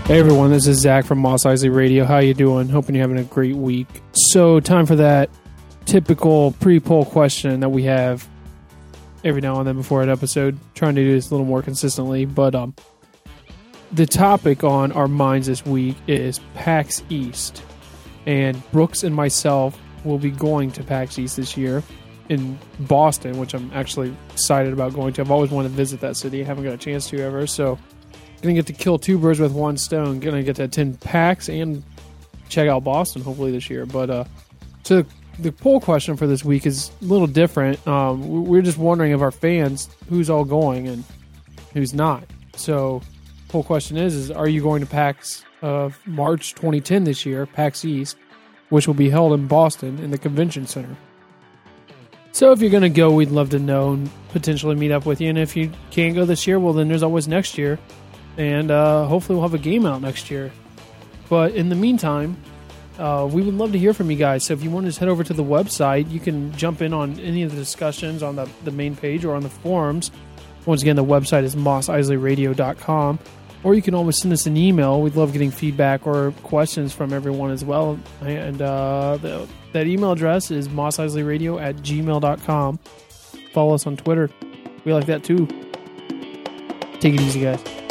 Hey everyone, this is Zach from Moss Isley Radio. How you doing? Hoping you're having a great week. So, time for that typical pre-poll question that we have every now and then before an episode. Trying to do this a little more consistently, but the topic on our minds this week is PAX East. And Brooks and myself will be going to PAX East this year in Boston, which I'm actually excited about going to. I've always wanted to visit that city. I haven't got a chance to ever, so going to get to kill two birds with one stone. Going to get to attend PAX and check out Boston hopefully this year. But so the poll question for this week is a little different. We're just wondering of our fans who's all going and who's not. So poll question is are you going to PAX of March 2010 this year, PAX East, which will be held in Boston in the Convention Center? So if you're going to go, we'd love to know and potentially meet up with you. And if you can't go this year, well, then there's always next year. And hopefully we'll have a game out next year. But in the meantime, we would love to hear from you guys. So if you want to just head over to the website, you can jump in on any of the discussions on the main page or on the forums. Once again, the website is mossisleyradio.com. Or you can always send us an email. We'd love getting feedback or questions from everyone as well. And that email address is mossisleyradio@gmail.com. Follow us on Twitter. We like that too. Take it easy, guys.